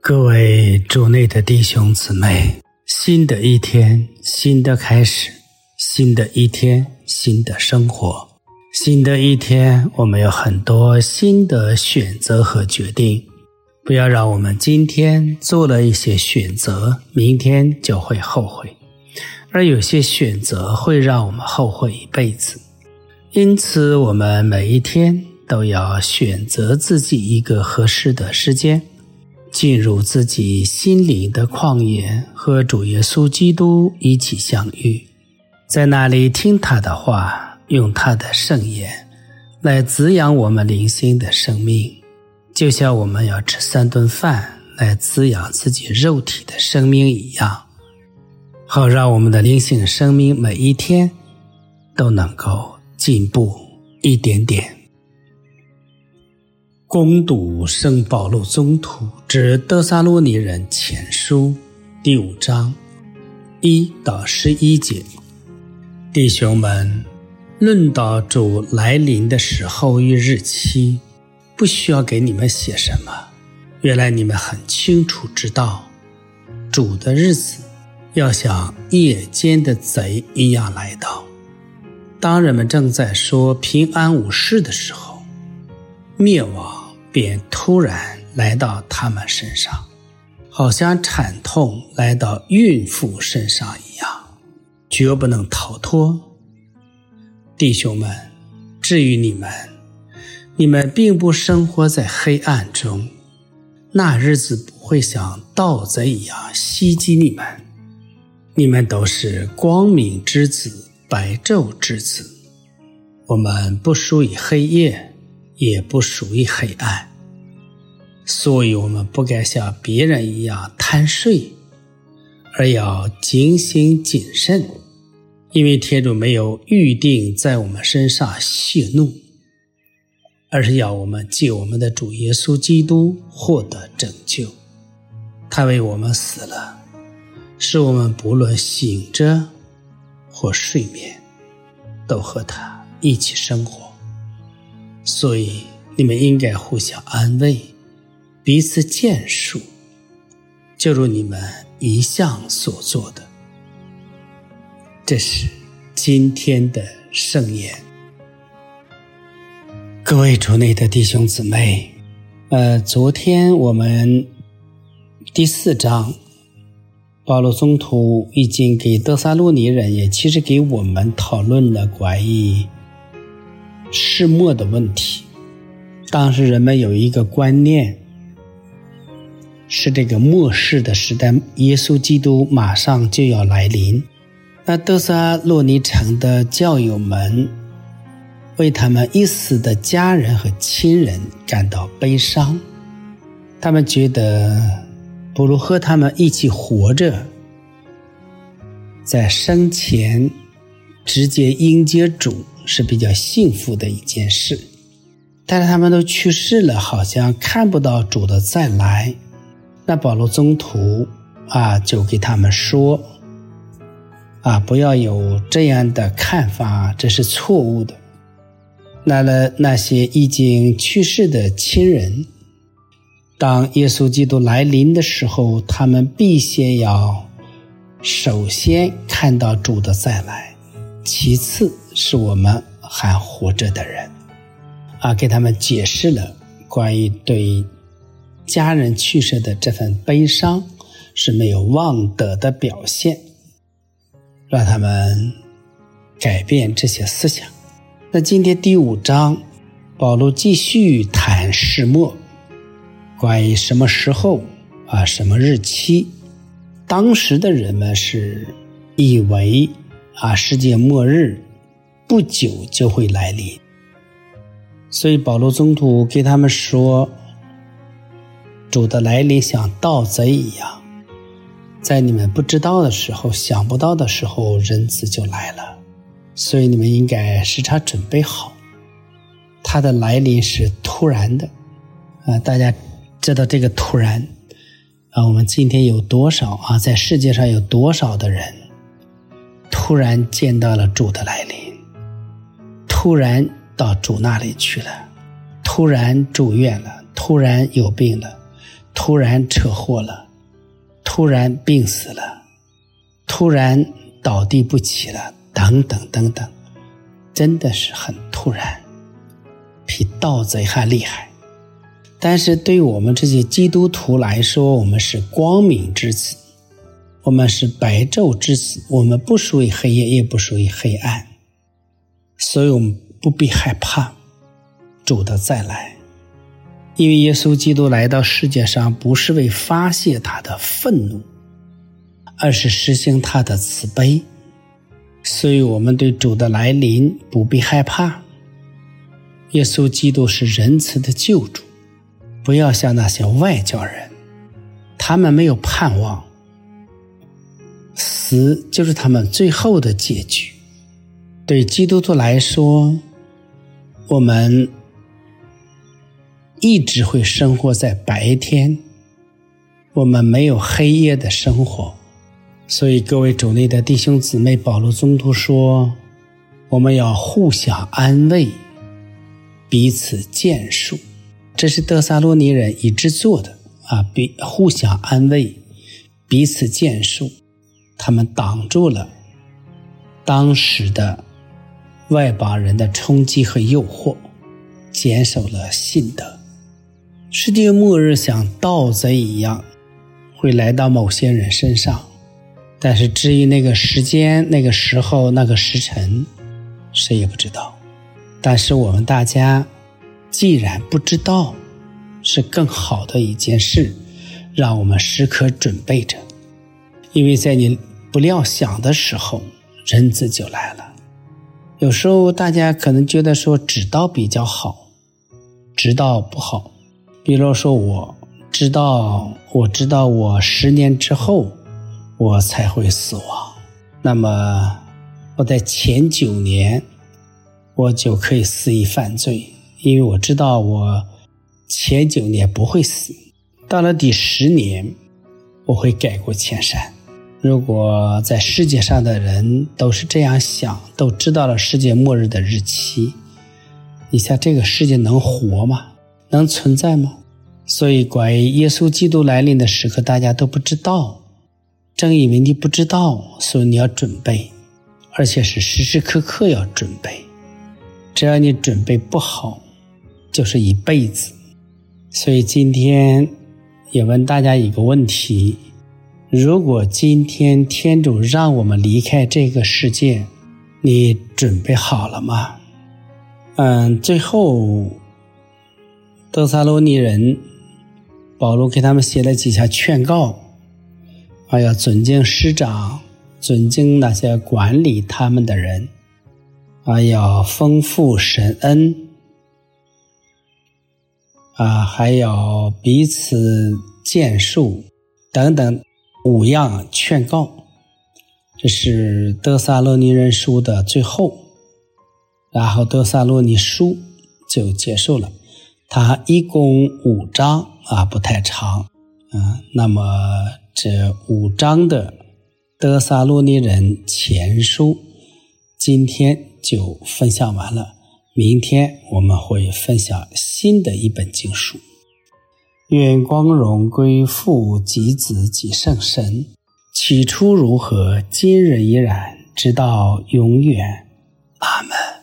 各位主内的弟兄姊妹，新的一天，新的开始，新的一天，新的生活。新的一天，我们有很多新的选择和决定。不要让我们今天做了一些选择，明天就会后悔。而有些选择会让我们后悔一辈子。因此，我们每一天都要选择自己一个合适的时间，进入自己心灵的旷野，和主耶稣基督一起相遇，在那里听他的话，用他的圣言来滋养我们灵性的生命，就像我们要吃3顿饭来滋养自己肉体的生命一样，好让我们的灵性生命每一天都能够进步一点点。攻读圣保禄宗徒致得撒罗尼人前书第5章1到11节。弟兄们，论到主来临的时候与日期，不需要给你们写什么，原来你们很清楚知道，主的日子要像夜间的贼一样来到。当人们正在说平安无事的时候，灭亡便突然来到他们身上，好像惨痛来到孕妇身上一样，绝不能逃脱。弟兄们，至于你们并不生活在黑暗中，那日子不会像盗贼一样袭击你们。你们都是光明之子，白昼之子。我们不属于黑夜，也不属于黑暗，所以我们不该像别人一样贪睡，而要警醒谨慎，因为天主没有预定在我们身上泄怒，而是要我们借我们的主耶稣基督获得拯救。他为我们死了，使我们不论醒着或睡眠，都和他一起生活。所以你们应该互相安慰，彼此建树，就如你们一向所做的。这是今天的圣言。各位主内的弟兄姊妹，昨天我们第4章保罗宗徒已经给得撒罗尼人，也其实给我们讨论了关于世末的问题。当时人们有一个观念，是这个末世的时代，耶稣基督马上就要来临。那得撒罗尼城的教友们为他们已死的家人和亲人感到悲伤，他们觉得不如和他们一起活着，在生前直接迎接主是比较幸福的一件事。但是他们都去世了，好像看不到主的再来。那保罗宗徒就给他们说不要有这样的看法，这是错误的。那些已经去世的亲人，当耶稣基督来临的时候，他们必先要首先看到主的再来，其次是我们还活着的人。给他们解释了关于对家人去世的这份悲伤是没有望德的表现，让他们改变这些思想。那今天第5章保罗继续谈世末，关于什么时候什么日期。当时的人们是以为世界末日不久就会来临，所以保罗宗徒给他们说，主的来临像盗贼一样，在你们不知道的时候，想不到的时候，人子就来了。所以你们应该时常准备好，他的来临是突然的大家知道这个突然我们今天有多少在世界上有多少的人突然见到了主的来临，突然到主那里去了，突然住院了，突然有病了， 突然车祸了，突然病死了，突然倒地不起了，等等等等，真的是很突然，比盗贼还厉害。但是对我们这些基督徒来说，我们是光明之子，我们是白昼之子，我们不属于黑夜，也不属于黑暗，所以我们不必害怕主的再来。因为耶稣基督来到世界上不是为发泄他的愤怒，而是实行他的慈悲，所以我们对主的来临不必害怕。耶稣基督是仁慈的救主，不要像那些外教人，他们没有盼望，死就是他们最后的结局。对基督徒来说，我们一直会生活在白天，我们没有黑夜的生活。所以各位主内的弟兄姊妹，保罗宗徒说，我们要互相安慰，彼此建树。这是得撒罗尼人一直做的互相安慰，彼此建树。他们挡住了当时的外邦人的冲击和诱惑，坚守了信德。世界末日像盗贼一样会来到某些人身上，但是至于那个时间、那个时候、那个时辰，谁也不知道。但是我们大家既然不知道，是更好的一件事，让我们时刻准备着。因为在你不料想的时候，人子就来了。有时候大家可能觉得说知道比较好，知道不好。比如说我知道我10年之后我才会死亡，那么我在前9年我就可以肆意犯罪，因为我知道我前9年不会死，到了第10年我会改过迁善。如果在世界上的人都是这样想，都知道了世界末日的日期，你想这个世界能活吗？能存在吗？所以关于耶稣基督来临的时刻大家都不知道，正因为你不知道，所以你要准备，而且是时时刻刻要准备。只要你准备不好，就是一辈子。所以今天也问大家一个问题，如果今天天主让我们离开这个世界，你准备好了吗？最后得撒罗尼人保罗给他们写了几项劝告，要尊敬师长，尊敬那些管理他们的人，要丰富神恩，还要彼此建树等等5样劝告。这是得撒罗尼人书的最后，然后得撒罗尼书就结束了。它一共5章不太长，那么这5章的得撒罗尼人前书今天就分享完了，明天我们会分享新的一本经书。愿光荣归父及子及圣神，起初如何，今日依然，直到永远。阿们。